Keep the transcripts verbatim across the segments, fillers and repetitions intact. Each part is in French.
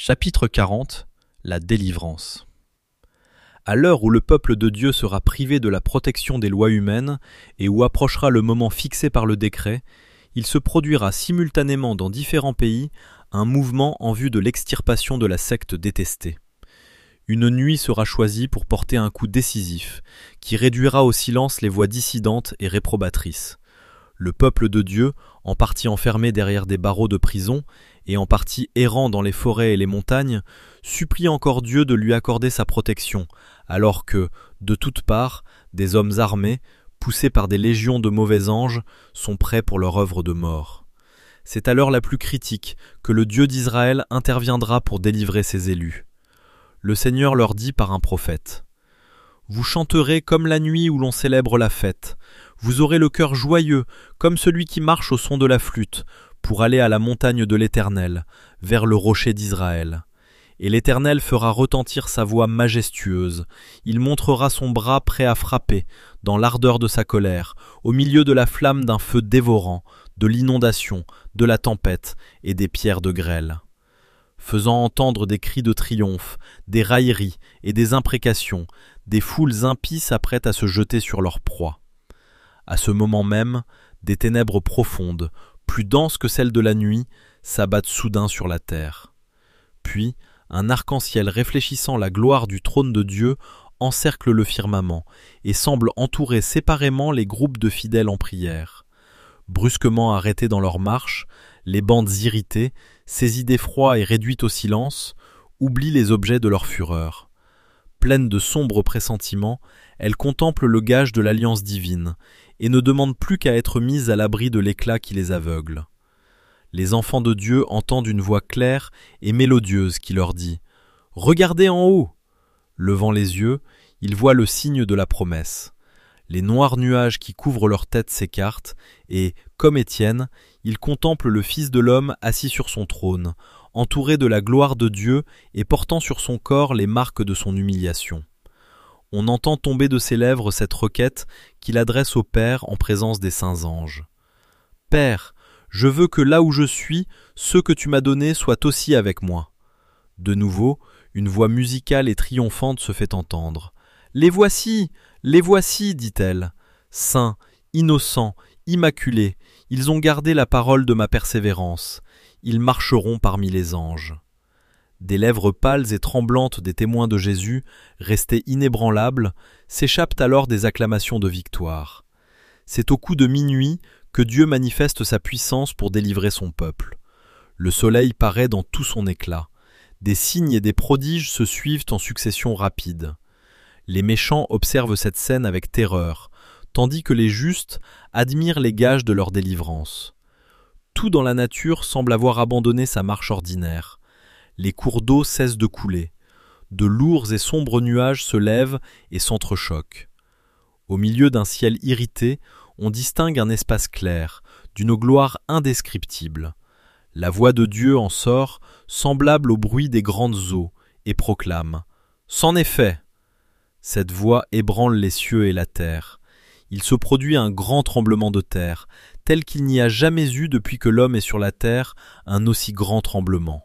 Chapitre quarante. La délivrance. À l'heure où le peuple de Dieu sera privé de la protection des lois humaines et où approchera le moment fixé par le décret, il se produira simultanément dans différents pays un mouvement en vue de l'extirpation de la secte détestée. Une nuit sera choisie pour porter un coup décisif, qui réduira au silence les voix dissidentes et réprobatrices. Le peuple de Dieu, en partie enfermé derrière des barreaux de prison et en partie errant dans les forêts et les montagnes, supplie encore Dieu de lui accorder sa protection, alors que, de toutes parts, des hommes armés, poussés par des légions de mauvais anges, sont prêts pour leur œuvre de mort. C'est à l'heure la plus critique que le Dieu d'Israël interviendra pour délivrer ses élus. Le Seigneur leur dit par un prophète : « Vous chanterez comme la nuit où l'on célèbre la fête. Vous aurez le cœur joyeux, comme celui qui marche au son de la flûte, pour aller à la montagne de l'Éternel, vers le rocher d'Israël. Et l'Éternel fera retentir sa voix majestueuse. Il montrera son bras prêt à frapper, dans l'ardeur de sa colère, au milieu de la flamme d'un feu dévorant, de l'inondation, de la tempête et des pierres de grêle. Faisant entendre des cris de triomphe, des railleries et des imprécations, des foules impies s'apprêtent à se jeter sur leur proie. À ce moment même, des ténèbres profondes, plus denses que celles de la nuit, s'abattent soudain sur la terre. Puis, un arc-en-ciel réfléchissant la gloire du trône de Dieu encercle le firmament et semble entourer séparément les groupes de fidèles en prière. Brusquement arrêtés dans leur marche, les bandes irritées, saisies d'effroi et réduites au silence, oublient les objets de leur fureur. Pleines de sombres pressentiments, elles contemplent le gage de l'alliance divine et ne demandent plus qu'à être mises à l'abri de l'éclat qui les aveugle. Les enfants de Dieu entendent une voix claire et mélodieuse qui leur dit « Regardez en haut !» Levant les yeux, ils voient le signe de la promesse. Les noirs nuages qui couvrent leur tête s'écartent et, comme Étienne, ils contemplent le Fils de l'homme assis sur son trône, entouré de la gloire de Dieu et portant sur son corps les marques de son humiliation. On entend tomber de ses lèvres cette requête qu'il adresse au Père en présence des saints anges. « Père, je veux que là où je suis, ceux que tu m'as donnés soient aussi avec moi. » De nouveau, une voix musicale et triomphante se fait entendre. « Les voici, les voici, dit-elle. Saints, innocents, immaculés, ils ont gardé la parole de ma persévérance. Ils marcheront parmi les anges. » Des lèvres pâles et tremblantes des témoins de Jésus, restés inébranlables, s'échappent alors des acclamations de victoire. C'est au coup de minuit que Dieu manifeste sa puissance pour délivrer son peuple. Le soleil paraît dans tout son éclat. Des signes et des prodiges se suivent en succession rapide. Les méchants observent cette scène avec terreur, tandis que les justes admirent les gages de leur délivrance. Tout dans la nature semble avoir abandonné sa marche ordinaire. Les cours d'eau cessent de couler. De lourds et sombres nuages se lèvent et s'entrechoquent. Au milieu d'un ciel irrité, on distingue un espace clair, d'une gloire indescriptible. La voix de Dieu en sort, semblable au bruit des grandes eaux, et proclame « C'en est fait !» Cette voix ébranle les cieux et la terre. Il se produit un grand tremblement de terre, tel qu'il n'y a jamais eu depuis que l'homme est sur la terre un aussi grand tremblement.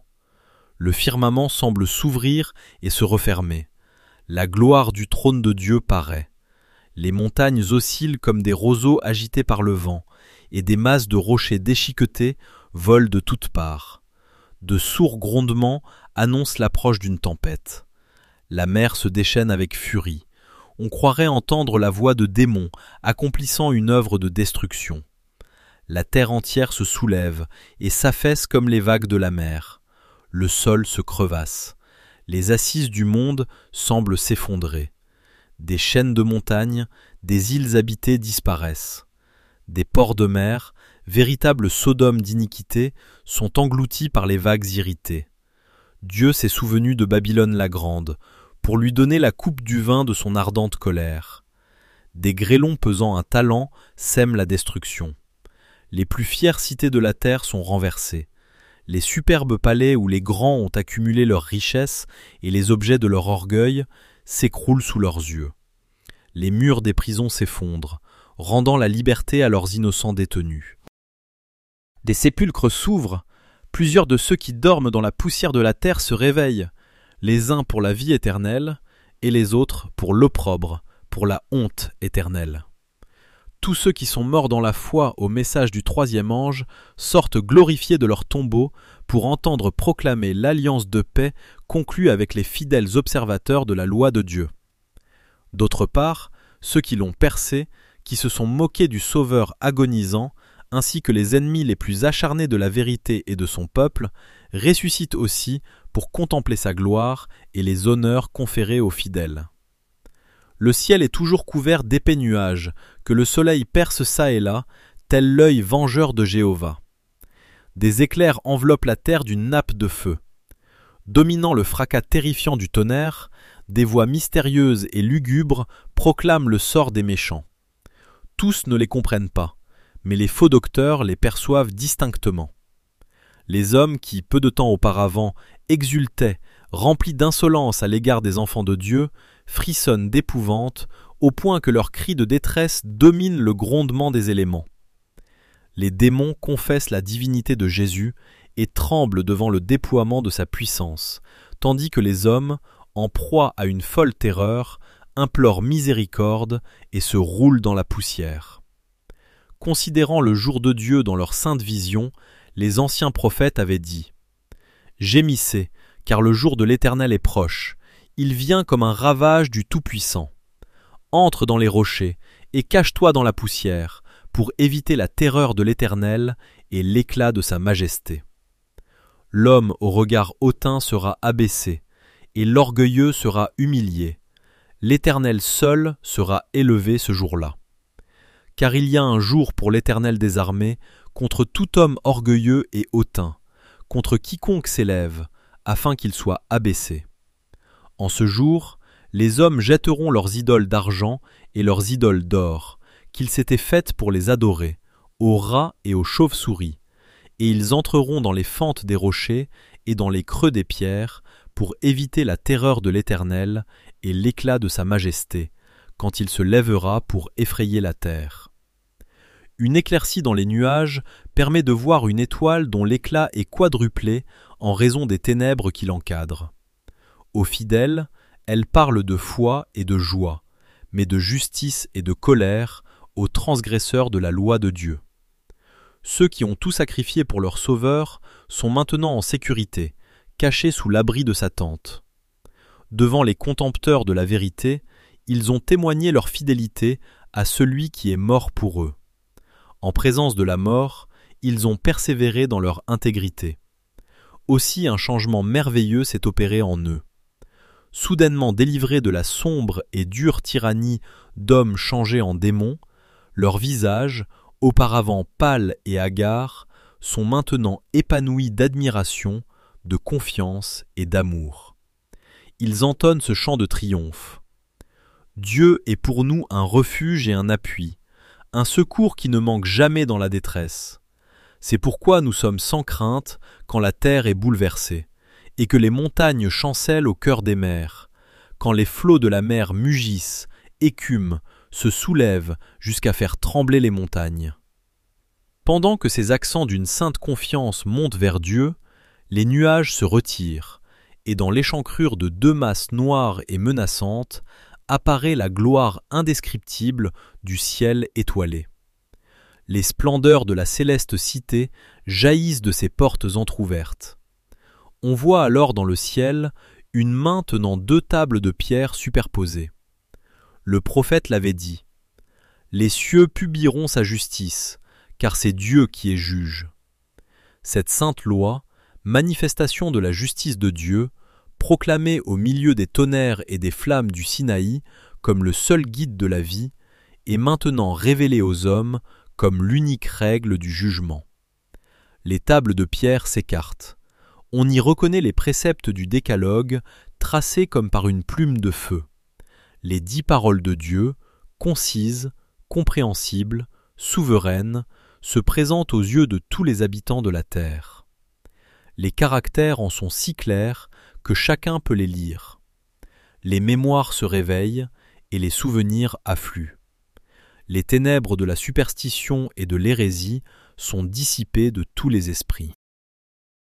Le firmament semble s'ouvrir et se refermer. La gloire du trône de Dieu paraît. Les montagnes oscillent comme des roseaux agités par le vent, et des masses de rochers déchiquetés volent de toutes parts. De sourds grondements annoncent l'approche d'une tempête. La mer se déchaîne avec furie. On croirait entendre la voix de démons accomplissant une œuvre de destruction. La terre entière se soulève et s'affaisse comme les vagues de la mer. Le sol se crevasse. Les assises du monde semblent s'effondrer. Des chaînes de montagnes, des îles habitées disparaissent. Des ports de mer, véritables sodomes d'iniquité, sont engloutis par les vagues irritées. Dieu s'est souvenu de Babylone la grande, pour lui donner la coupe du vin de son ardente colère. Des grêlons pesant un talent sèment la destruction. Les plus fières cités de la terre sont renversées. Les superbes palais où les grands ont accumulé leurs richesses et les objets de leur orgueil s'écroulent sous leurs yeux. Les murs des prisons s'effondrent, rendant la liberté à leurs innocents détenus. Des sépulcres s'ouvrent, Plusieurs de ceux qui dorment dans la poussière de la terre se réveillent, les uns pour la vie éternelle, et les autres pour l'opprobre, pour la honte éternelle. Tous ceux qui sont morts dans la foi au message du troisième ange sortent glorifiés de leur tombeau pour entendre proclamer l'alliance de paix conclue avec les fidèles observateurs de la loi de Dieu. D'autre part, ceux qui l'ont percé, qui se sont moqués du Sauveur agonisant, ainsi que les ennemis les plus acharnés de la vérité et de son peuple, ressuscitent aussi pour contempler sa gloire et les honneurs conférés aux fidèles. Le ciel est toujours couvert d'épais nuages, que le soleil perce çà et là, tel l'œil vengeur de Jéhovah. Des éclairs enveloppent la terre d'une nappe de feu. Dominant le fracas terrifiant du tonnerre, des voix mystérieuses et lugubres proclament le sort des méchants. Tous ne les comprennent pas, mais les faux docteurs les perçoivent distinctement. Les hommes qui, peu de temps auparavant, exultaient, remplis d'insolence à l'égard des enfants de Dieu, frissonnent d'épouvante, au point que leurs cris de détresse dominent le grondement des éléments. Les démons confessent la divinité de Jésus et tremblent devant le déploiement de sa puissance, tandis que les hommes, en proie à une folle terreur, implorent miséricorde et se roulent dans la poussière. Considérant le jour de Dieu dans leur sainte vision, les anciens prophètes avaient dit « Gémissez, car le jour de l'Éternel est proche. Il vient comme un ravage du Tout-Puissant. Entre dans les rochers et cache-toi dans la poussière pour éviter la terreur de l'Éternel et l'éclat de sa majesté. L'homme au regard hautain sera abaissé et l'orgueilleux sera humilié. L'Éternel seul sera élevé ce jour-là. Car il y a un jour pour l'Éternel des armées contre tout homme orgueilleux et hautain, contre quiconque s'élève, afin qu'il soit abaissé. En ce jour, les hommes jetteront leurs idoles d'argent et leurs idoles d'or, qu'ils s'étaient faites pour les adorer, aux rats et aux chauves-souris, et ils entreront dans les fentes des rochers et dans les creux des pierres, pour éviter la terreur de l'Éternel et l'éclat de sa majesté, quand il se lèvera pour effrayer la terre. Une éclaircie dans les nuages permet de voir une étoile dont l'éclat est quadruplé en raison des ténèbres qui l'encadrent. Aux fidèles, elle parle de foi et de joie, mais de justice et de colère aux transgresseurs de la loi de Dieu. Ceux qui ont tout sacrifié pour leur Sauveur sont maintenant en sécurité, cachés sous l'abri de sa tente. Devant les contempteurs de la vérité, ils ont témoigné leur fidélité à celui qui est mort pour eux. En présence de la mort, ils ont persévéré dans leur intégrité. Aussi un changement merveilleux s'est opéré en eux. Soudainement délivrés de la sombre et dure tyrannie d'hommes changés en démons, leurs visages, auparavant pâles et hagards, sont maintenant épanouis d'admiration, de confiance et d'amour. Ils entonnent ce chant de triomphe. Dieu est pour nous un refuge et un appui, un secours qui ne manque jamais dans la détresse. C'est pourquoi nous sommes sans crainte quand la terre est bouleversée, et que les montagnes chancellent au cœur des mers, quand les flots de la mer mugissent, écument, se soulèvent jusqu'à faire trembler les montagnes. Pendant que ces accents d'une sainte confiance montent vers Dieu, les nuages se retirent, et dans l'échancrure de deux masses noires et menaçantes, apparaît la gloire indescriptible du ciel étoilé. Les splendeurs de la céleste cité jaillissent de ses portes entr'ouvertes. On voit alors dans le ciel une main tenant deux tables de pierre superposées. Le prophète l'avait dit « Les cieux publieront sa justice, car c'est Dieu qui est juge. » Cette sainte loi, manifestation de la justice de Dieu, proclamée au milieu des tonnerres et des flammes du Sinaï comme le seul guide de la vie, est maintenant révélée aux hommes comme l'unique règle du jugement. Les tables de pierre s'écartent. On y reconnaît les préceptes du décalogue tracés comme par une plume de feu. Les dix paroles de Dieu, concises, compréhensibles, souveraines, se présentent aux yeux de tous les habitants de la terre. Les caractères en sont si clairs que chacun peut les lire. Les mémoires se réveillent et les souvenirs affluent. Les ténèbres de la superstition et de l'hérésie sont dissipées de tous les esprits.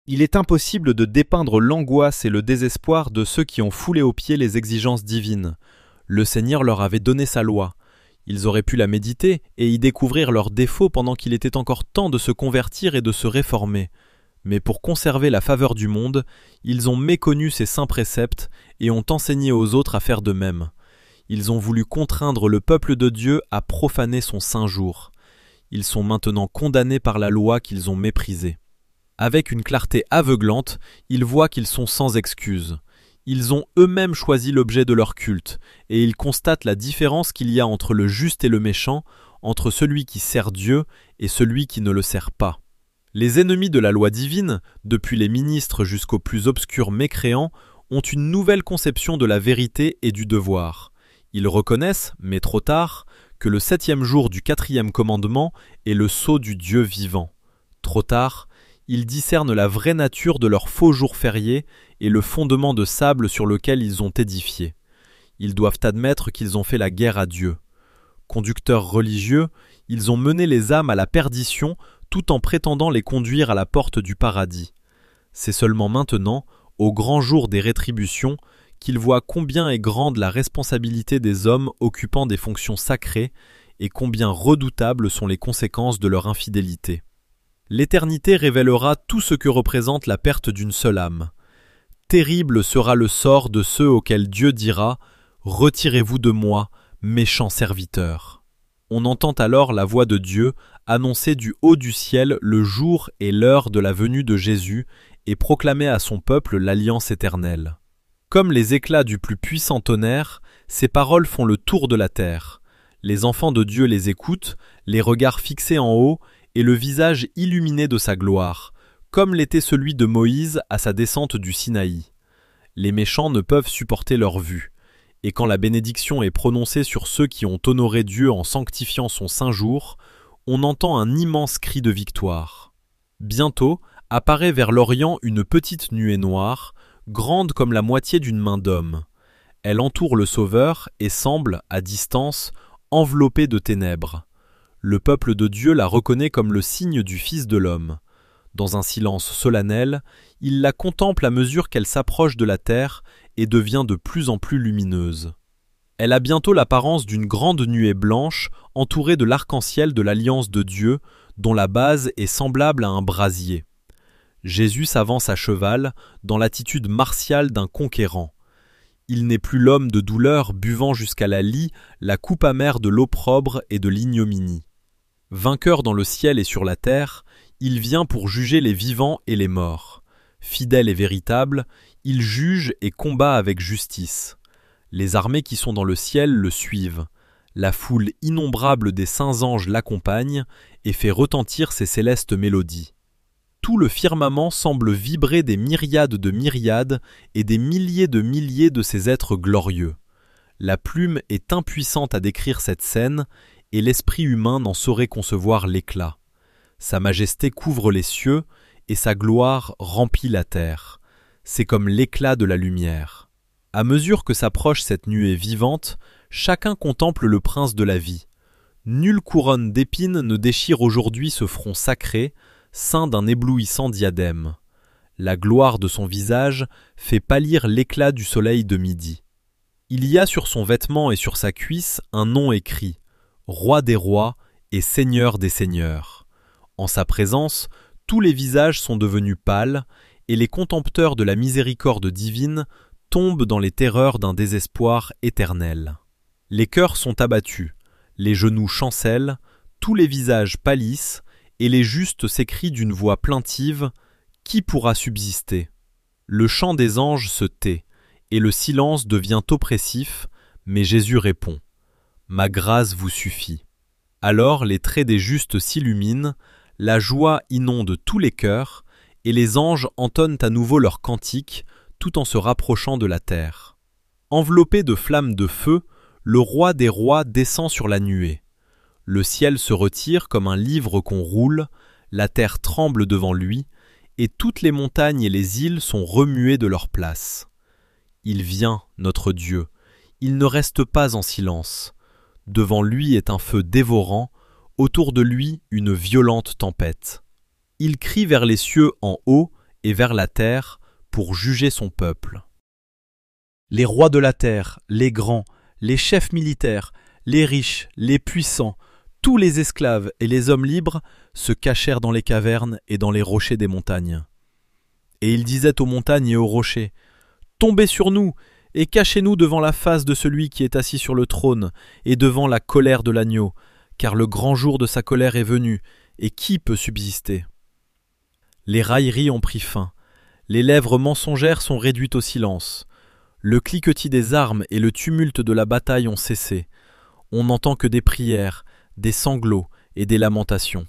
Il est impossible de dépeindre l'angoisse et le désespoir de ceux qui ont foulé aux pieds les exigences divines. Le Seigneur leur avait donné sa loi. Ils auraient pu la méditer et y découvrir leurs défauts pendant qu'il était encore temps de se convertir et de se réformer. Mais pour conserver la faveur du monde, ils ont méconnu ces saints préceptes et ont enseigné aux autres à faire de même. Ils ont voulu contraindre le peuple de Dieu à profaner son saint jour. Ils sont maintenant condamnés par la loi qu'ils ont méprisée. Avec une clarté aveuglante, ils voient qu'ils sont sans excuse. Ils ont eux-mêmes choisi l'objet de leur culte, et ils constatent la différence qu'il y a entre le juste et le méchant, entre celui qui sert Dieu et celui qui ne le sert pas. Les ennemis de la loi divine, depuis les ministres jusqu'aux plus obscurs mécréants, ont une nouvelle conception de la vérité et du devoir. Ils reconnaissent, mais trop tard, que le septième jour du quatrième commandement est le sceau du Dieu vivant. Trop tard, ils discernent la vraie nature de leur faux jour férié et le fondement de sable sur lequel ils ont édifié. Ils doivent admettre qu'ils ont fait la guerre à Dieu. Conducteurs religieux, ils ont mené les âmes à la perdition tout en prétendant les conduire à la porte du paradis. C'est seulement maintenant, au grand jour des rétributions, qu'ils voient combien est grande la responsabilité des hommes occupant des fonctions sacrées et combien redoutables sont les conséquences de leur infidélité. L'éternité révélera tout ce que représente la perte d'une seule âme. Terrible sera le sort de ceux auxquels Dieu dira « Retirez-vous de moi, méchants serviteurs ». On entend alors la voix de Dieu annoncer du haut du ciel le jour et l'heure de la venue de Jésus et proclamer à son peuple l'alliance éternelle. Comme les éclats du plus puissant tonnerre, ces paroles font le tour de la terre. Les enfants de Dieu les écoutent, les regards fixés en haut, et le visage illuminé de sa gloire, comme l'était celui de Moïse à sa descente du Sinaï. Les méchants ne peuvent supporter leur vue, et quand la bénédiction est prononcée sur ceux qui ont honoré Dieu en sanctifiant son saint jour, on entend un immense cri de victoire. Bientôt apparaît vers l'Orient une petite nuée noire, grande comme la moitié d'une main d'homme. Elle entoure le Sauveur et semble, à distance, enveloppée de ténèbres. Le peuple de Dieu la reconnaît comme le signe du Fils de l'homme. Dans un silence solennel, il la contemple à mesure qu'elle s'approche de la terre et devient de plus en plus lumineuse. Elle a bientôt l'apparence d'une grande nuée blanche entourée de l'arc-en-ciel de l'alliance de Dieu, dont la base est semblable à un brasier. Jésus s'avance à cheval, dans l'attitude martiale d'un conquérant. Il n'est plus l'homme de douleur buvant jusqu'à la lie la coupe amère de l'opprobre et de l'ignominie. Vainqueur dans le ciel et sur la terre, il vient pour juger les vivants et les morts. Fidèle et véritable, il juge et combat avec justice. Les armées qui sont dans le ciel le suivent. La foule innombrable des saints anges l'accompagne et fait retentir ses célestes mélodies. Tout le firmament semble vibrer des myriades de myriades et des milliers de milliers de ces êtres glorieux. La plume est impuissante à décrire cette scène, et l'esprit humain n'en saurait concevoir l'éclat. Sa majesté couvre les cieux, et sa gloire remplit la terre. C'est comme l'éclat de la lumière. À mesure que s'approche cette nuée vivante, chacun contemple le prince de la vie. Nulle couronne d'épines ne déchire aujourd'hui ce front sacré, ceint d'un éblouissant diadème. La gloire de son visage fait pâlir l'éclat du soleil de midi. Il y a sur son vêtement et sur sa cuisse un nom écrit, Roi des rois et Seigneur des seigneurs. En sa présence, tous les visages sont devenus pâles, et les contempteurs de la miséricorde divine tombent dans les terreurs d'un désespoir éternel. Les cœurs sont abattus, les genoux chancellent, tous les visages pâlissent, et les justes s'écrient d'une voix plaintive « Qui pourra subsister ?» Le chant des anges se tait, et le silence devient oppressif, mais Jésus répond « Ma grâce vous suffit ». Alors les traits des justes s'illuminent, la joie inonde tous les cœurs, et les anges entonnent à nouveau leurs cantiques, tout en se rapprochant de la terre. Enveloppé de flammes de feu, le roi des rois descend sur la nuée. Le ciel se retire comme un livre qu'on roule, la terre tremble devant lui, et toutes les montagnes et les îles sont remuées de leur place. Il vient, notre Dieu, il ne reste pas en silence. Devant lui est un feu dévorant, autour de lui une violente tempête. Il crie vers les cieux en haut, et vers la terre pour juger son peuple. Les rois de la terre, les grands, les chefs militaires, les riches, les puissants, tous les esclaves et les hommes libres se cachèrent dans les cavernes et dans les rochers des montagnes. Et ils disaient aux montagnes et aux rochers, « Tombez sur nous et cachez-nous devant la face de celui qui est assis sur le trône et devant la colère de l'agneau, car le grand jour de sa colère est venu, et qui peut subsister ?» Les railleries ont pris fin, les lèvres mensongères sont réduites au silence, le cliquetis des armes et le tumulte de la bataille ont cessé, on n'entend que des prières, des sanglots et des lamentations.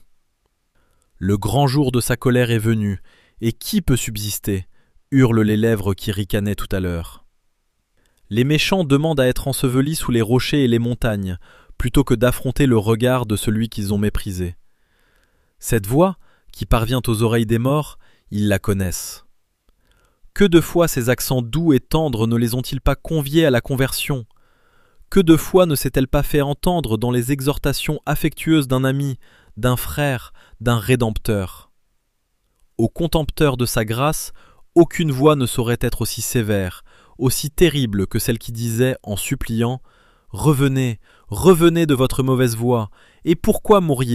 Le grand jour de sa colère est venu, et qui peut subsister ? Hurlent les lèvres qui ricanaient tout à l'heure. Les méchants demandent à être ensevelis sous les rochers et les montagnes, plutôt que d'affronter le regard de celui qu'ils ont méprisé. Cette voix, qui parvient aux oreilles des morts, ils la connaissent. Que de fois ces accents doux et tendres ne les ont-ils pas conviés à la conversion ? Que de fois ne s'est-elle pas fait entendre dans les exhortations affectueuses d'un ami, d'un frère, d'un rédempteur ? Au contempteur de sa grâce, aucune voix ne saurait être aussi sévère, aussi terrible que celle qui disait, en suppliant, « Revenez, revenez de votre mauvaise voie, et pourquoi mourriez-vous »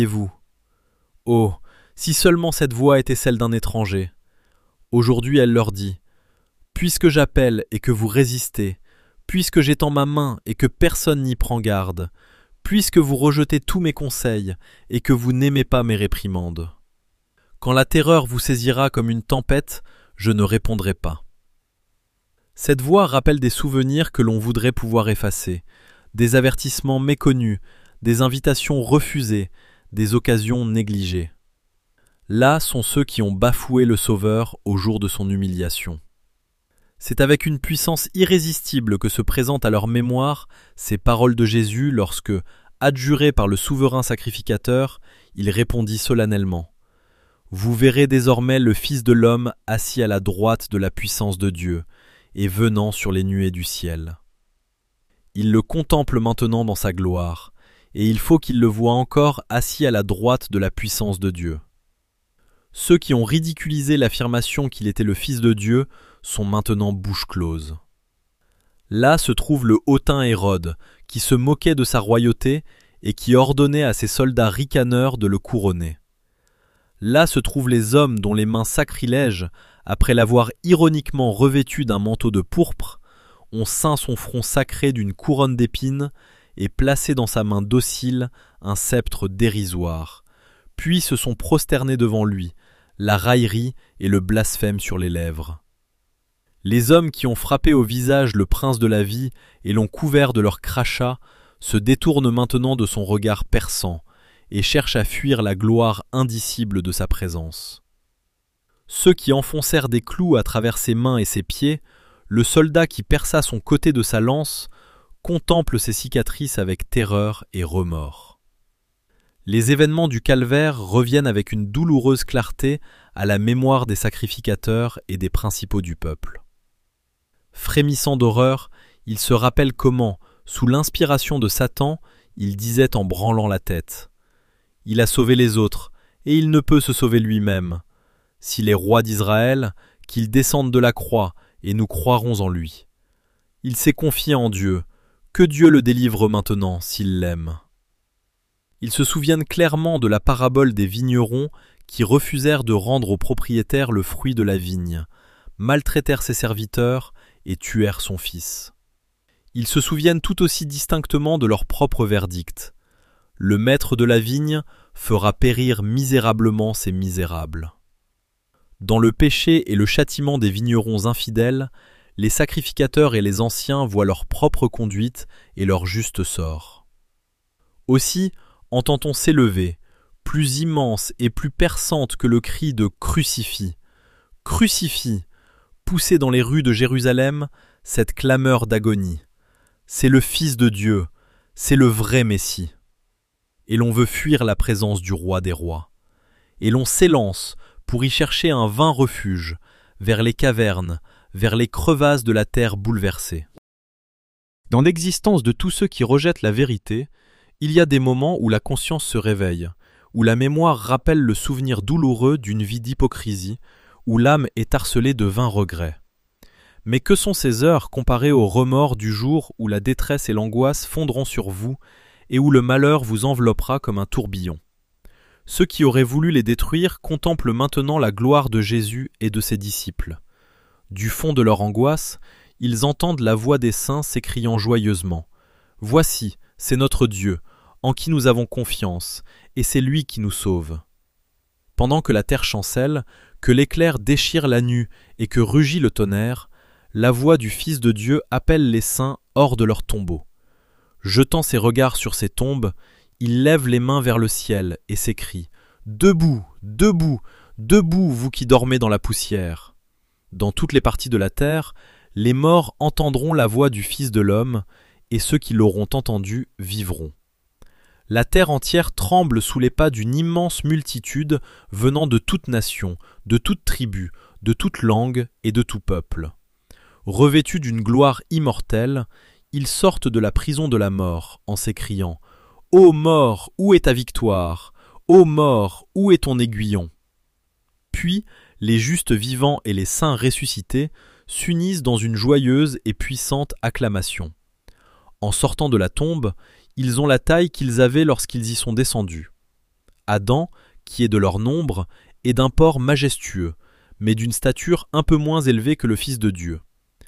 Oh, si seulement cette voix était celle d'un étranger. Aujourd'hui elle leur dit, « Puisque j'appelle et que vous résistez, puisque j'étends ma main et que personne n'y prend garde, puisque vous rejetez tous mes conseils et que vous n'aimez pas mes réprimandes. Quand la terreur vous saisira comme une tempête, je ne répondrai pas. » Cette voix rappelle des souvenirs que l'on voudrait pouvoir effacer, des avertissements méconnus, des invitations refusées, des occasions négligées. Là sont ceux qui ont bafoué le Sauveur au jour de son humiliation. C'est avec une puissance irrésistible que se présentent à leur mémoire ces paroles de Jésus lorsque, adjuré par le souverain sacrificateur, il répondit solennellement « Vous verrez désormais le Fils de l'homme assis à la droite de la puissance de Dieu et venant sur les nuées du ciel. » Il le contemple maintenant dans sa gloire, et il faut qu'il le voie encore assis à la droite de la puissance de Dieu. Ceux qui ont ridiculisé l'affirmation qu'il était le Fils de Dieu sont maintenant bouche close. Là se trouve le hautain Hérode, qui se moquait de sa royauté et qui ordonnait à ses soldats ricaneurs de le couronner. Là se trouvent les hommes dont les mains sacrilèges, après l'avoir ironiquement revêtu d'un manteau de pourpre, ont ceint son front sacré d'une couronne d'épines et placé dans sa main docile un sceptre dérisoire, puis se sont prosternés devant lui, la raillerie et le blasphème sur les lèvres. Les hommes qui ont frappé au visage le prince de la vie et l'ont couvert de leurs crachats se détournent maintenant de son regard perçant et cherchent à fuir la gloire indicible de sa présence. Ceux qui enfoncèrent des clous à travers ses mains et ses pieds, le soldat qui perça son côté de sa lance, contemplent ses cicatrices avec terreur et remords. Les événements du calvaire reviennent avec une douloureuse clarté à la mémoire des sacrificateurs et des principaux du peuple. Frémissant d'horreur, ils se rappellent comment, sous l'inspiration de Satan, il disait en branlant la tête « Il a sauvé les autres, et il ne peut se sauver lui-même. S'il est roi d'Israël, qu'il descende de la croix, et nous croirons en lui. Il s'est confié en Dieu, que Dieu le délivre maintenant, s'il l'aime. » Ils se souviennent clairement de la parabole des vignerons qui refusèrent de rendre au propriétaire le fruit de la vigne, maltraitèrent ses serviteurs et tuèrent son fils. Ils se souviennent tout aussi distinctement de leur propre verdict. Le maître de la vigne fera périr misérablement ses misérables. Dans le péché et le châtiment des vignerons infidèles, les sacrificateurs et les anciens voient leur propre conduite et leur juste sort. Aussi, entend-on s'élever, plus immense et plus perçante que le cri de « Crucifie ! Crucifie !» poussé dans les rues de Jérusalem, cette clameur d'agonie. C'est le Fils de Dieu, c'est le vrai Messie. Et l'on veut fuir la présence du Roi des rois. Et l'on s'élance pour y chercher un vain refuge, vers les cavernes, vers les crevasses de la terre bouleversée. Dans l'existence de tous ceux qui rejettent la vérité, il y a des moments où la conscience se réveille, où la mémoire rappelle le souvenir douloureux d'une vie d'hypocrisie, où l'âme est harcelée de vains regrets. Mais que sont ces heures comparées aux remords du jour où la détresse et l'angoisse fondront sur vous et où le malheur vous enveloppera comme un tourbillon. Ceux qui auraient voulu les détruire contemplent maintenant la gloire de Jésus et de ses disciples. Du fond de leur angoisse, ils entendent la voix des saints s'écriant joyeusement « Voici, c'est notre Dieu, en qui nous avons confiance, et c'est lui qui nous sauve. » Pendant que la terre chancelle, que l'éclair déchire la nue et que rugit le tonnerre, la voix du Fils de Dieu appelle les saints hors de leurs tombeaux. Jetant ses regards sur ces tombes, il lève les mains vers le ciel et s'écrie « Debout, debout, debout, vous qui dormez dans la poussière !» Dans toutes les parties de la terre, les morts entendront la voix du Fils de l'homme, et ceux qui l'auront entendu vivront. La terre entière tremble sous les pas d'une immense multitude venant de toute nation, de toute tribu, de toute langue et de tout peuple. Revêtus d'une gloire immortelle, ils sortent de la prison de la mort en s'écriant « Ô mort, où est ta victoire? Ô mort, où est ton aiguillon ?» Puis, les justes vivants et les saints ressuscités s'unissent dans une joyeuse et puissante acclamation. En sortant de la tombe, ils ont la taille qu'ils avaient lorsqu'ils y sont descendus. Adam, qui est de leur nombre, est d'un port majestueux, mais d'une stature un peu moins élevée que le Fils de Dieu.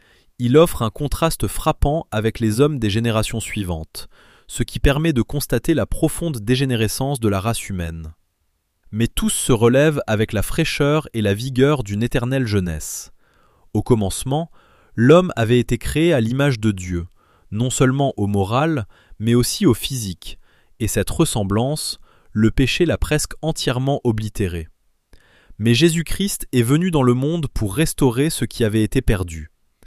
Il offre un contraste frappant avec les hommes des générations suivantes, ce qui permet de constater la profonde dégénérescence de la race humaine. Mais tous se relèvent avec la fraîcheur et la vigueur d'une éternelle jeunesse. Au commencement, l'homme avait été créé à l'image de Dieu, non seulement au moral, mais aussi au physique, et cette ressemblance, le péché l'a presque entièrement oblitérée. Mais Jésus-Christ est venu dans le monde pour restaurer ce qui avait été perdu.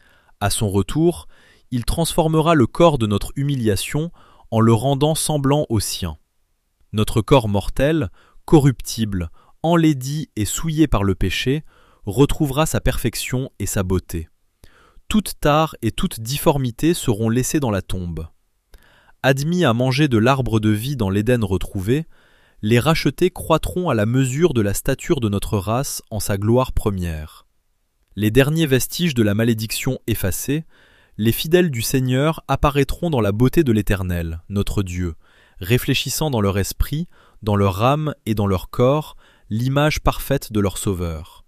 À son retour, il transformera le corps de notre humiliation en le rendant semblant au sien. Notre corps mortel, corruptible, enlaidi et souillé par le péché, retrouvera sa perfection et sa beauté. Toute tare et toute difformité seront laissées dans la tombe. Admis à manger de l'arbre de vie dans l'Éden retrouvé, les rachetés croîtront à la mesure de la stature de notre race en sa gloire première. Les derniers vestiges de la malédiction effacés, les fidèles du Seigneur apparaîtront dans la beauté de l'Éternel, notre Dieu, réfléchissant dans leur esprit, dans leur âme et dans leur corps, l'image parfaite de leur Sauveur.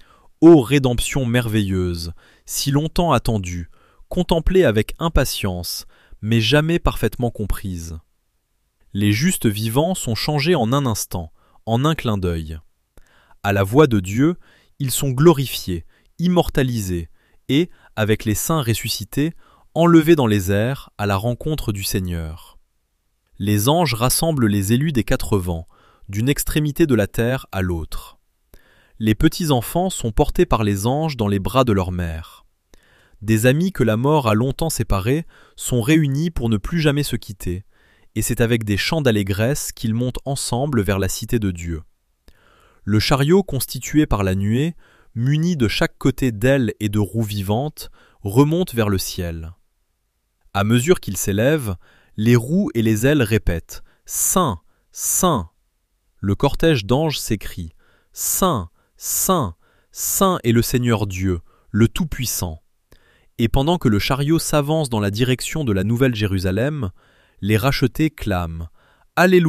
Ô rédemption merveilleuse, si longtemps attendue, contemplée avec impatience, mais jamais parfaitement comprise. Les justes vivants sont changés en un instant, en un clin d'œil. À la voix de Dieu, ils sont glorifiés, immortalisés, et, avec les saints ressuscités, enlevés dans les airs à la rencontre du Seigneur. Les anges rassemblent les élus des quatre vents, d'une extrémité de la terre à l'autre. Les petits-enfants sont portés par les anges dans les bras de leur mère. Des amis que la mort a longtemps séparés sont réunis pour ne plus jamais se quitter, et c'est avec des chants d'allégresse qu'ils montent ensemble vers la cité de Dieu. Le chariot constitué par la nuée, muni de chaque côté d'ailes et de roues vivantes, remonte vers le ciel. À mesure qu'il s'élève, les roues et les ailes répètent « Saint, Saint !» Le cortège d'anges s'écrie « Saint, Saint, Saint est le Seigneur Dieu, le Tout-Puissant !» Et pendant que le chariot s'avance dans la direction de la Nouvelle Jérusalem, les rachetés clament « Alléluia !»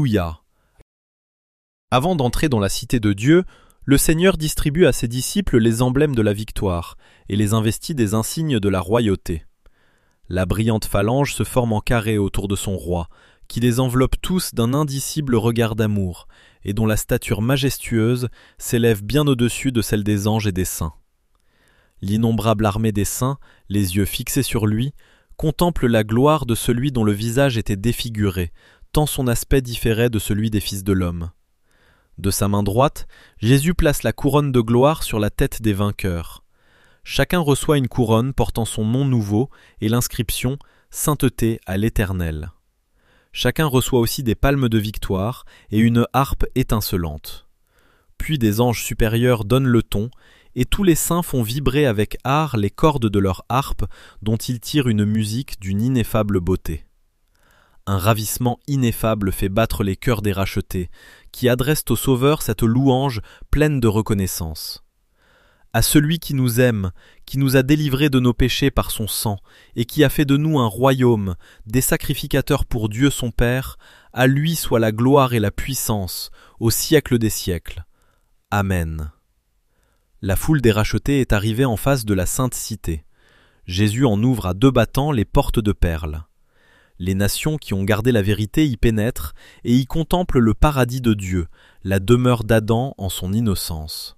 Avant d'entrer dans la cité de Dieu, le Seigneur distribue à ses disciples les emblèmes de la victoire et les investit des insignes de la royauté. La brillante phalange se forme en carré autour de son roi, qui les enveloppe tous d'un indicible regard d'amour, et dont la stature majestueuse s'élève bien au-dessus de celle des anges et des saints. L'innombrable armée des saints, les yeux fixés sur lui, contemple la gloire de celui dont le visage était défiguré, tant son aspect différait de celui des fils de l'homme. De sa main droite, Jésus place la couronne de gloire sur la tête des vainqueurs. Chacun reçoit une couronne portant son nom nouveau et l'inscription « Sainteté à l'Éternel ». Chacun reçoit aussi des palmes de victoire et une harpe étincelante. Puis des anges supérieurs donnent le ton, et tous les saints font vibrer avec art les cordes de leur harpe dont ils tirent une musique d'une ineffable beauté. Un ravissement ineffable fait battre les cœurs des rachetés, qui adressent au Sauveur cette louange pleine de reconnaissance. À celui qui nous aime, qui nous a délivrés de nos péchés par son sang, et qui a fait de nous un royaume, des sacrificateurs pour Dieu son Père, à lui soit la gloire et la puissance, au siècle des siècles. Amen. La foule des rachetés est arrivée en face de la sainte cité. Jésus en ouvre à deux battants les portes de perles. Les nations qui ont gardé la vérité y pénètrent et y contemplent le paradis de Dieu, la demeure d'Adam en son innocence.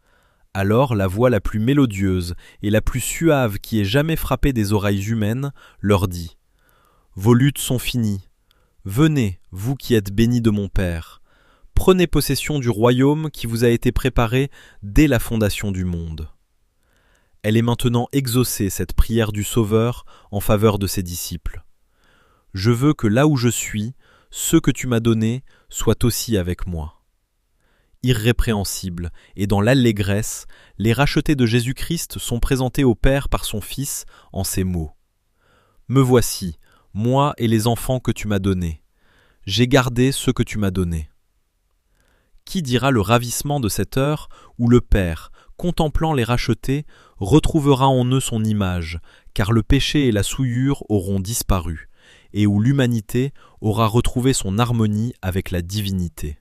Alors la voix la plus mélodieuse et la plus suave qui ait jamais frappé des oreilles humaines leur dit « Vos luttes sont finies. Venez, vous qui êtes bénis de mon Père. Prenez possession du royaume qui vous a été préparé dès la fondation du monde. » Elle est maintenant exaucée, cette prière du Sauveur en faveur de ses disciples. « Je veux que là où je suis, ceux que tu m'as donnés soient aussi avec moi. » Irrépréhensibles et dans l'allégresse, les rachetés de Jésus-Christ sont présentés au Père par son Fils en ces mots. « Me voici, moi et les enfants que tu m'as donnés. J'ai gardé ceux que tu m'as donnés. » Qui dira le ravissement de cette heure où le Père, contemplant les rachetés, retrouvera en eux son image, car le péché et la souillure auront disparu, et où l'humanité aura retrouvé son harmonie avec la divinité.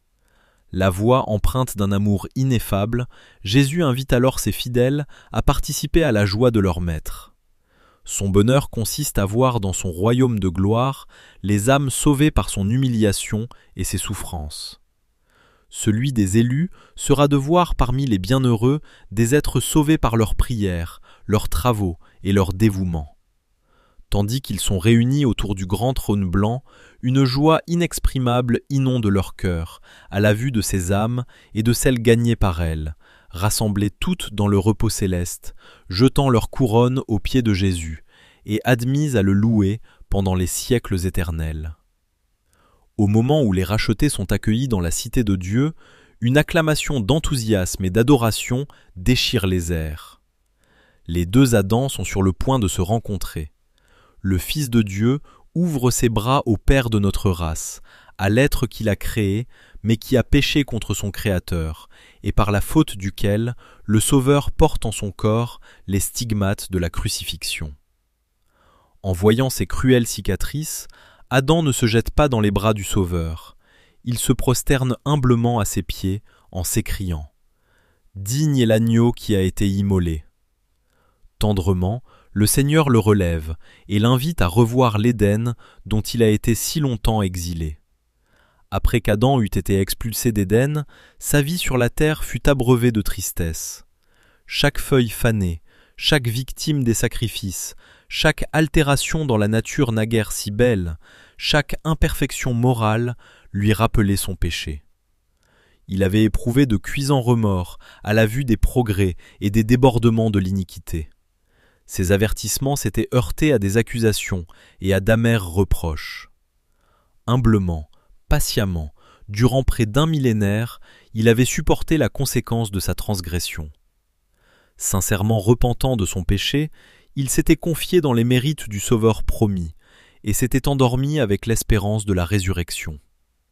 La voix empreinte d'un amour ineffable, Jésus invite alors ses fidèles à participer à la joie de leur Maître. Son bonheur consiste à voir dans son royaume de gloire les âmes sauvées par son humiliation et ses souffrances. Celui des élus sera de voir parmi les bienheureux des êtres sauvés par leurs prières, leurs travaux et leur dévouement. Tandis qu'ils sont réunis autour du grand trône blanc, une joie inexprimable inonde leur cœur, à la vue de ces âmes et de celles gagnées par elles, rassemblées toutes dans le repos céleste, jetant leur couronne aux pieds de Jésus, et admises à le louer pendant les siècles éternels. Au moment où les rachetés sont accueillis dans la cité de Dieu, une acclamation d'enthousiasme et d'adoration déchire les airs. Les deux Adams sont sur le point de se rencontrer. Le Fils de Dieu ouvre ses bras au Père de notre race, à l'être qu'il a créé, mais qui a péché contre son Créateur, et par la faute duquel le Sauveur porte en son corps les stigmates de la crucifixion. En voyant ces cruelles cicatrices, Adam ne se jette pas dans les bras du Sauveur. Il se prosterne humblement à ses pieds en s'écriant « Digne est l'agneau qui a été immolé ». Tendrement, le Seigneur le relève et l'invite à revoir l'Éden dont il a été si longtemps exilé. Après qu'Adam eut été expulsé d'Éden, sa vie sur la terre fut abreuvée de tristesse. Chaque feuille fanée, chaque victime des sacrifices, chaque altération dans la nature naguère si belle, chaque imperfection morale lui rappelait son péché. Il avait éprouvé de cuisants remords à la vue des progrès et des débordements de l'iniquité. Ses avertissements s'étaient heurtés à des accusations et à d'amers reproches. Humblement, patiemment, durant près d'un millénaire, il avait supporté la conséquence de sa transgression. Sincèrement repentant de son péché, il s'était confié dans les mérites du Sauveur promis et s'était endormi avec l'espérance de la résurrection.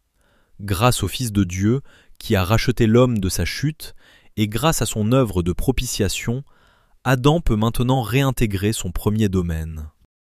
Grâce au Fils de Dieu, qui a racheté l'homme de sa chute, et grâce à son œuvre de propitiation, Adam peut maintenant réintégrer son premier domaine.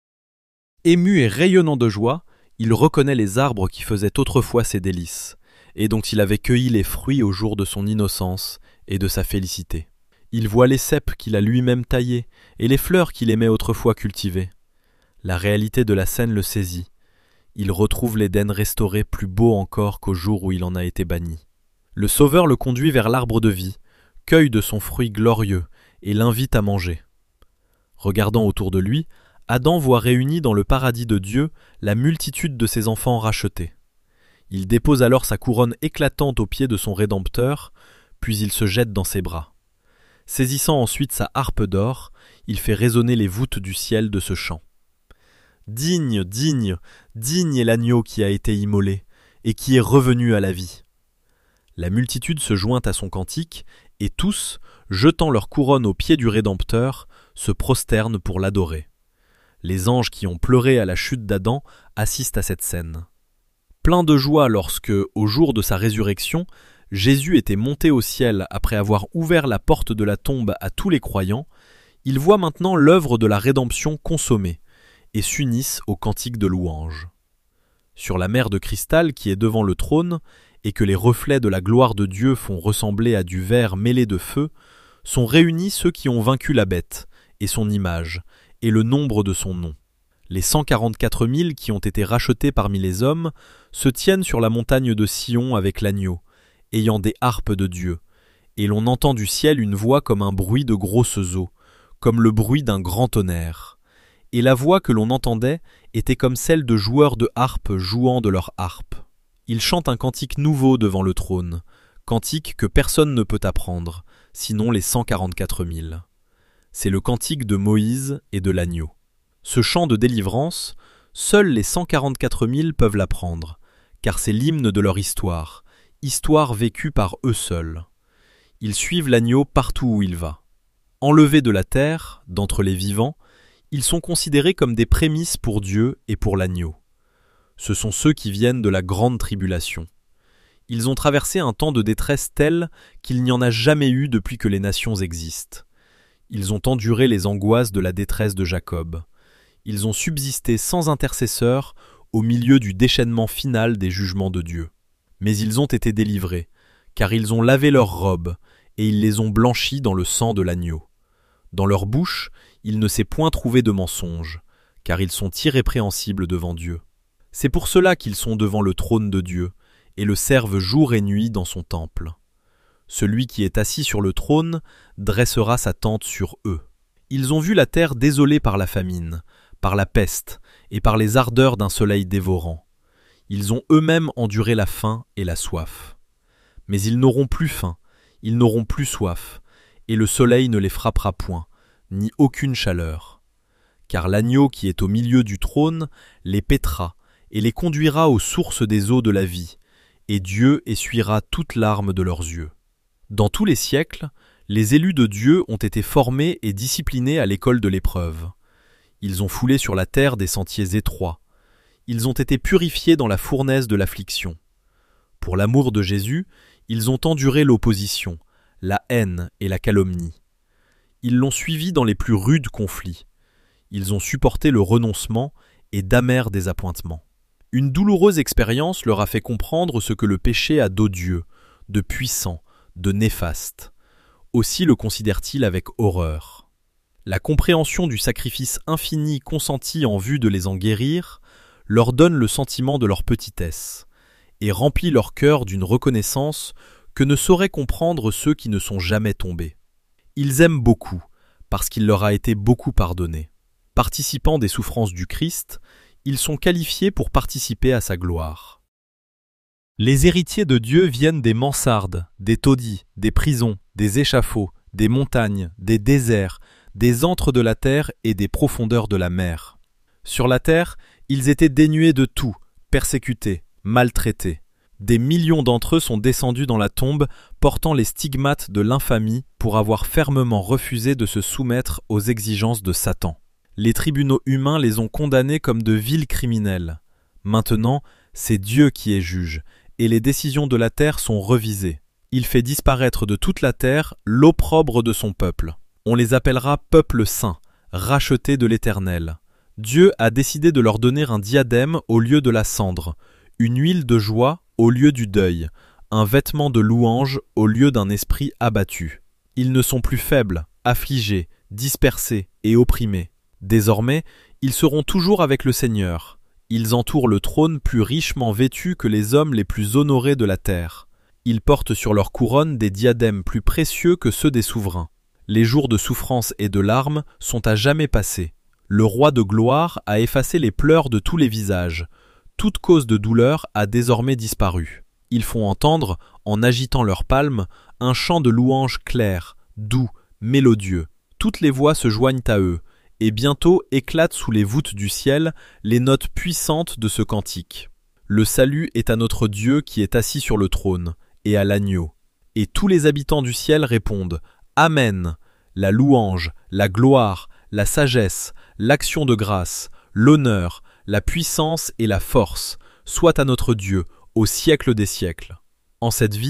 Ému et rayonnant de joie, il reconnaît les arbres qui faisaient autrefois ses délices, et dont il avait cueilli les fruits au jour de son innocence et de sa félicité. Il voit les ceps qu'il a lui-même taillés, et les fleurs qu'il aimait autrefois cultiver. La réalité de la scène le saisit. Il retrouve l'Éden restauré plus beau encore qu'au jour où il en a été banni. Le Sauveur le conduit vers l'arbre de vie, cueille de son fruit glorieux, et l'invite à manger. Regardant autour de lui, Adam voit réunis dans le paradis de Dieu la multitude de ses enfants rachetés. Il dépose alors sa couronne éclatante aux pieds de son Rédempteur, puis il se jette dans ses bras. Saisissant ensuite sa harpe d'or, il fait résonner les voûtes du ciel de ce chant. Digne, digne, digne est l'agneau qui a été immolé, et qui est revenu à la vie. La multitude se joint à son cantique, et tous, jetant leur couronne aux pieds du Rédempteur, se prosternent pour l'adorer. Les anges qui ont pleuré à la chute d'Adam assistent à cette scène. Plein de joie lorsque, au jour de sa résurrection, Jésus était monté au ciel après avoir ouvert la porte de la tombe à tous les croyants, ils voient maintenant l'œuvre de la rédemption consommée et s'unissent au cantique de louange. Sur la mer de cristal qui est devant le trône et que les reflets de la gloire de Dieu font ressembler à du verre mêlé de feu, sont réunis ceux qui ont vaincu la bête et son image et le nombre de son nom. Les cent quarante-quatre mille qui ont été rachetés parmi les hommes se tiennent sur la montagne de Sion avec l'agneau, ayant des harpes de Dieu, et l'on entend du ciel une voix comme un bruit de grosses eaux, comme le bruit d'un grand tonnerre. Et la voix que l'on entendait était comme celle de joueurs de harpe jouant de leur harpe. Ils chantent un cantique nouveau devant le trône, cantique que personne ne peut apprendre, sinon les cent quarante-quatre mille. C'est le cantique de Moïse et de l'agneau. Ce chant de délivrance, seuls les cent quarante-quatre mille peuvent l'apprendre, car c'est l'hymne de leur histoire, histoire vécue par eux seuls. Ils suivent l'agneau partout où il va. Enlevés de la terre, d'entre les vivants, ils sont considérés comme des prémices pour Dieu et pour l'agneau. Ce sont ceux qui viennent de la grande tribulation. Ils ont traversé un temps de détresse tel qu'il n'y en a jamais eu depuis que les nations existent. Ils ont enduré les angoisses de la détresse de Jacob. Ils ont subsisté sans intercesseur au milieu du déchaînement final des jugements de Dieu. Mais ils ont été délivrés, car ils ont lavé leurs robes, et ils les ont blanchis dans le sang de l'agneau. Dans leur bouche, il ne s'est point trouvé de mensonge, car ils sont irrépréhensibles devant Dieu. C'est pour cela qu'ils sont devant le trône de Dieu, et le servent jour et nuit dans son temple. Celui qui est assis sur le trône dressera sa tente sur eux. Ils ont vu la terre désolée par la famine, par la peste, et par les ardeurs d'un soleil dévorant. Ils ont eux-mêmes enduré la faim et la soif. Mais ils n'auront plus faim, ils n'auront plus soif, et le soleil ne les frappera point, ni aucune chaleur. Car l'agneau qui est au milieu du trône les paîtra et les conduira aux sources des eaux de la vie, et Dieu essuiera toute larme de leurs yeux. Dans tous les siècles, les élus de Dieu ont été formés et disciplinés à l'école de l'épreuve. Ils ont foulé sur la terre des sentiers étroits. Ils ont été purifiés dans la fournaise de l'affliction. Pour l'amour de Jésus, ils ont enduré l'opposition, la haine et la calomnie. Ils l'ont suivi dans les plus rudes conflits. Ils ont supporté le renoncement et d'amers désappointements. Une douloureuse expérience leur a fait comprendre ce que le péché a d'odieux, de puissant, de néfaste. Aussi le considèrent-ils avec horreur. La compréhension du sacrifice infini consenti en vue de les en guérir leur donne le sentiment de leur petitesse et remplit leur cœur d'une reconnaissance que ne sauraient comprendre ceux qui ne sont jamais tombés. Ils aiment beaucoup, parce qu'il leur a été beaucoup pardonné. Participant des souffrances du Christ, ils sont qualifiés pour participer à sa gloire. Les héritiers de Dieu viennent des mansardes, des taudis, des prisons, des échafauds, des montagnes, des déserts, des antres de la terre et des profondeurs de la mer. Sur la terre, ils étaient dénués de tout, persécutés, maltraités. Des millions d'entre eux sont descendus dans la tombe, portant les stigmates de l'infamie pour avoir fermement refusé de se soumettre aux exigences de Satan. Les tribunaux humains les ont condamnés comme de vils criminels. Maintenant, c'est Dieu qui est juge, et les décisions de la terre sont revisées. Il fait disparaître de toute la terre l'opprobre de son peuple. On les appellera peuple saint, racheté de l'Éternel. Dieu a décidé de leur donner un diadème au lieu de la cendre, une huile de joie au lieu du deuil, un vêtement de louange au lieu d'un esprit abattu. Ils ne sont plus faibles, affligés, dispersés et opprimés. Désormais, ils seront toujours avec le Seigneur. Ils entourent le trône plus richement vêtu que les hommes les plus honorés de la terre. Ils portent sur leur couronne des diadèmes plus précieux que ceux des souverains. Les jours de souffrance et de larmes sont à jamais passés. Le roi de gloire a effacé les pleurs de tous les visages. Toute cause de douleur a désormais disparu. Ils font entendre, en agitant leurs palmes, un chant de louange clair, doux, mélodieux. Toutes les voix se joignent à eux, et bientôt éclatent sous les voûtes du ciel les notes puissantes de ce cantique. Le salut est à notre Dieu qui est assis sur le trône, et à l'agneau. Et tous les habitants du ciel répondent « Amen ». La louange, la gloire, la sagesse, l'action de grâce, l'honneur, la puissance et la force soient à notre Dieu au siècle des siècles. En cette vie,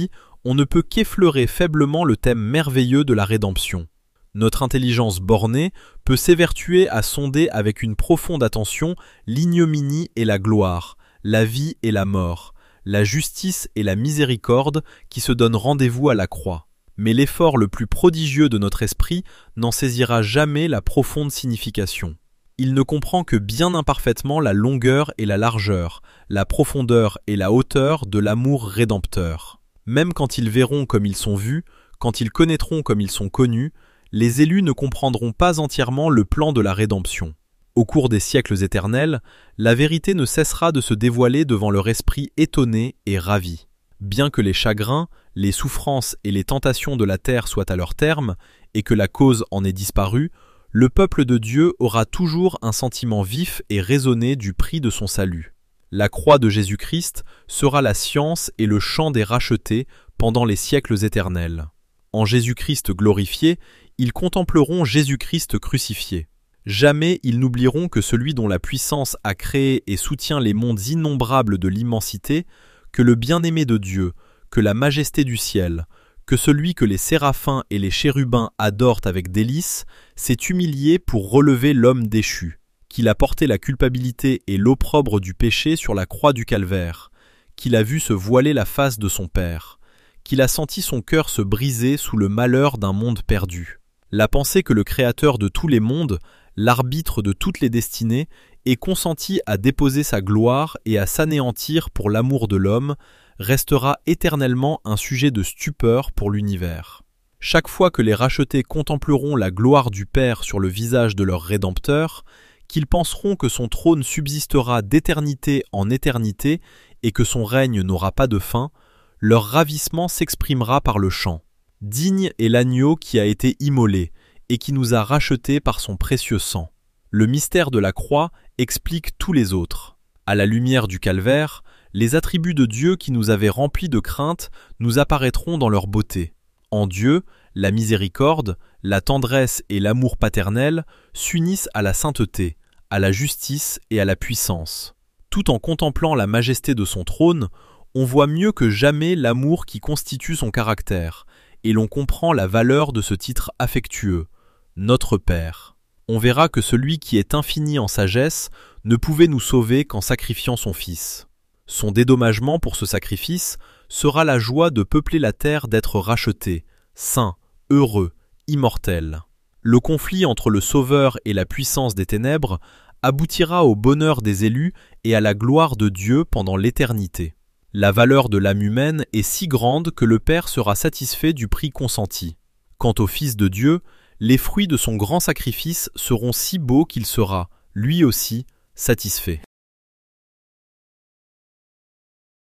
on ne peut qu'effleurer faiblement le thème merveilleux de la rédemption. Notre intelligence bornée peut s'évertuer à sonder avec une profonde attention l'ignominie et la gloire, la vie et la mort, la justice et la miséricorde qui se donnent rendez-vous à la croix. Mais l'effort le plus prodigieux de notre esprit n'en saisira jamais la profonde signification. Il ne comprend que bien imparfaitement la longueur et la largeur, la profondeur et la hauteur de l'amour rédempteur. Même quand ils verront comme ils sont vus, quand ils connaîtront comme ils sont connus, les élus ne comprendront pas entièrement le plan de la rédemption. Au cours des siècles éternels, la vérité ne cessera de se dévoiler devant leur esprit étonné et ravi. Bien que les chagrins, les souffrances et les tentations de la terre soient à leur terme, et que la cause en ait disparu, le peuple de Dieu aura toujours un sentiment vif et raisonné du prix de son salut. La croix de Jésus-Christ sera la science et le chant des rachetés pendant les siècles éternels. En Jésus-Christ glorifié, ils contempleront Jésus-Christ crucifié. Jamais ils n'oublieront que celui dont la puissance a créé et soutient les mondes innombrables de l'immensité, que le bien-aimé de Dieu, que la majesté du ciel, que celui que les séraphins et les chérubins adorent avec délice, s'est humilié pour relever l'homme déchu, qu'il a porté la culpabilité et l'opprobre du péché sur la croix du calvaire, qu'il a vu se voiler la face de son Père, qu'il a senti son cœur se briser sous le malheur d'un monde perdu. La pensée que le Créateur de tous les mondes, l'arbitre de toutes les destinées, ait consenti à déposer sa gloire et à s'anéantir pour l'amour de l'homme, restera éternellement un sujet de stupeur pour l'univers. Chaque fois que les rachetés contempleront la gloire du Père sur le visage de leur Rédempteur, qu'ils penseront que son trône subsistera d'éternité en éternité et que son règne n'aura pas de fin, leur ravissement s'exprimera par le chant. Digne est l'agneau qui a été immolé et qui nous a rachetés par son précieux sang. Le mystère de la croix explique tous les autres. À la lumière du calvaire, les attributs de Dieu qui nous avaient remplis de crainte nous apparaîtront dans leur beauté. En Dieu, la miséricorde, la tendresse et l'amour paternel s'unissent à la sainteté, à la justice et à la puissance. Tout en contemplant la majesté de son trône, on voit mieux que jamais l'amour qui constitue son caractère, et l'on comprend la valeur de ce titre affectueux, notre Père. On verra que celui qui est infini en sagesse ne pouvait nous sauver qu'en sacrifiant son Fils. Son dédommagement pour ce sacrifice sera la joie de peupler la terre d'être rachetés, saints, heureux, immortels. Le conflit entre le Sauveur et la puissance des ténèbres aboutira au bonheur des élus et à la gloire de Dieu pendant l'éternité. La valeur de l'âme humaine est si grande que le Père sera satisfait du prix consenti. Quant au Fils de Dieu, les fruits de son grand sacrifice seront si beaux qu'il sera, lui aussi, satisfait.